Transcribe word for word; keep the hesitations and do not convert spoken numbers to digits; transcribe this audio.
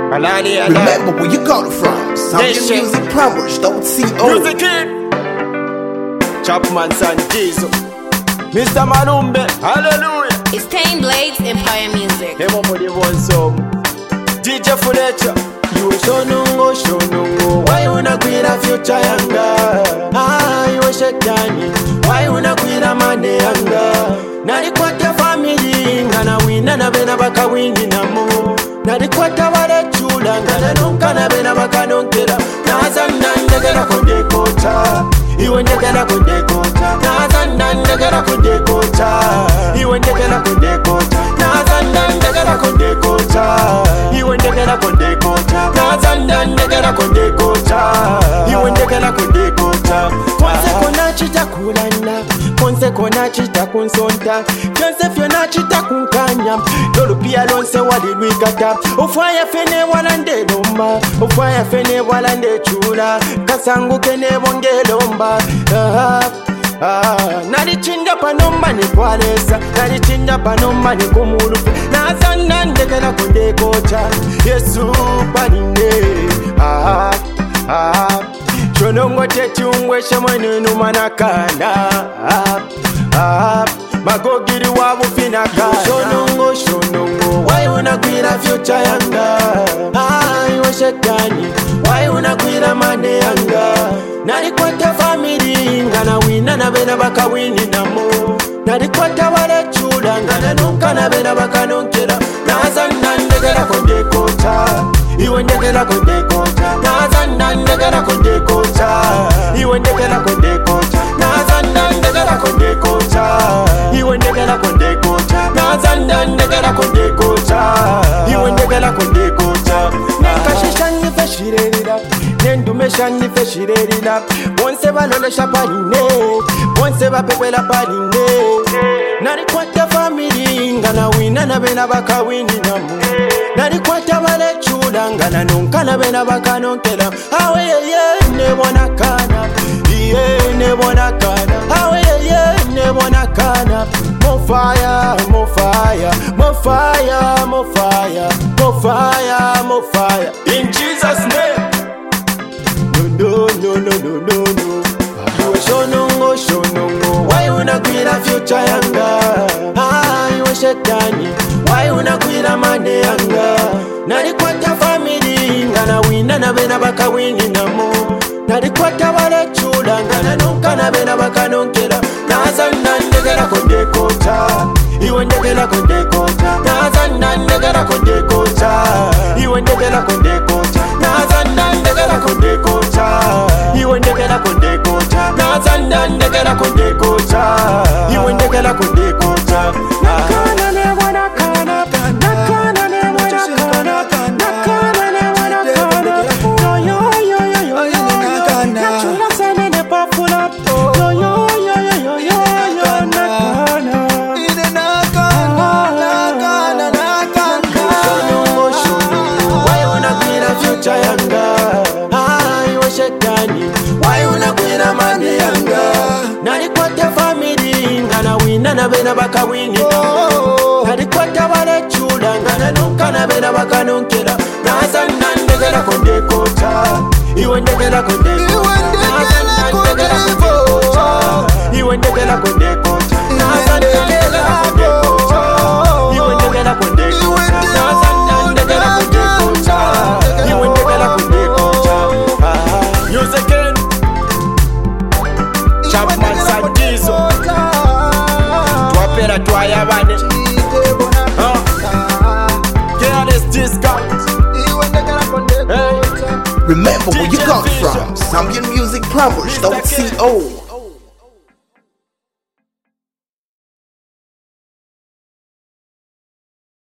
Remember where you got it from. Zambian Music Plumbers dot co. Music Kid Chapman San Jesus Mister Malumbe, hallelujah. It's Tame Blades Empire Music. Nemo for the one song D J Fulecha. You shonungo shonungo, why una kwira future yanga? Ah, you shetani, why una kwira mane yanga? Nari kwata family, ngana wina na bena baka wini namu. Nari kwata wale chula, ngana nunka na bena baka nunkera. Nazanda ndegera konde kota, iwe ndegera konde kota. Nazanda ndegera konde kota, iwe ndegera konde kota. Nazanda ndegera konde kota, iwe ndegera konde kota. Nazanda ndegera konde kota, iwe ndegera konde kota. Konse kona chita kulanda, konse kona chita kunsonta, konse fiona chita kunkanya. Lolo pia lonse wali luikata, ofaya fene walande lomba, ofaya fene walande chula, kasangu kene bonge lomba. Ah, ah, nalichinja panomba ni kwalesa, nalichinja panomba ni kumulupe. Nazanda ndegera konde kota, Yesu paninde. Ah, ah, chonongo chechungwe shemwene numanakana. Ah, ah, magogiri wabu finaka. Shonongo shonongo, why unakwira future yanga? Ah, iwe shetani, why unakwira mane yanga? Nalikwata family, ngana wina na bena baka wini namo. Nalikwata wale chula, ngana nunka na bena baka nunkera. Nazanda ndegera konde kota, iwe ndegera konde kota. Nazanda ndegera konde kota, iwe ndegera konde kota. Nazanda ndegera konde kota, iwe ndegera konde kota. Nazanda ndegera konde kota, iwe ndegera konde kota. Nekashisha nife shirerira, nendumesha nife shirerira. Bonse balolesha paline, bonse bapekwela paline. Nalikwata family, ngana wina na bena baka wini namu. Nalikwata wale chula, ngana nunka na bena baka nunkela. Awe ye ye ne bonakana, ye ne bonakana. Awe ye ye ne bonakana. More fire, more fire, more fire, more fire, more fire, more fire. In Jesus' name. No, no, no, no, no, no. You shonungo, shonungo. Why unakwira future yanga? Ah, you shetani. Why unakwira mane yanga? Nalikwata family, ngana wina na bena baka wini namo. Nalikwata wale chula, ngana nunka na bena baka nunkera. Nazanda ndegera konde kota, iwe ndegera konde kota. Nazanda ndegera konde kota, iwe ndegera konde kota. Nazanda ndegera konde kota, iwe ndegera konde kota. Nazanda ndegera konde kota, iwe ndegera konde kota. Nakana ne wana kana, nakana ne wana kana, nakana ne wana kana. Yo yo yo yo yo yo yo. Nachula sene ne pa full up. Yo yo yo yo yo yo yo nakana. Ine nakana, nakana, nakana. Shonungo shonungo, why unakwira future yanga? Ah, iwe shetani, why unakwira mane yanga? Nalikwata family, ngana wina na bena baka wini namo. Nalikwata wale chula, ngana nunka na bena baka nunkera. Nazanda ndegera konde kota, iwe ndegera konde kota. Nazanda ndegera konde kota, iwe ndegera konde kota. Nazanda ndegera konde kota, iwe ndegera konde kota. Nazanda ndegera konde kota, iwe ndegera konde kota. Music Kid Chapman San Jesus Twapera twayabane Careless discount. Hey. Remember where you got it from. Zambian Music Plumbers dot co.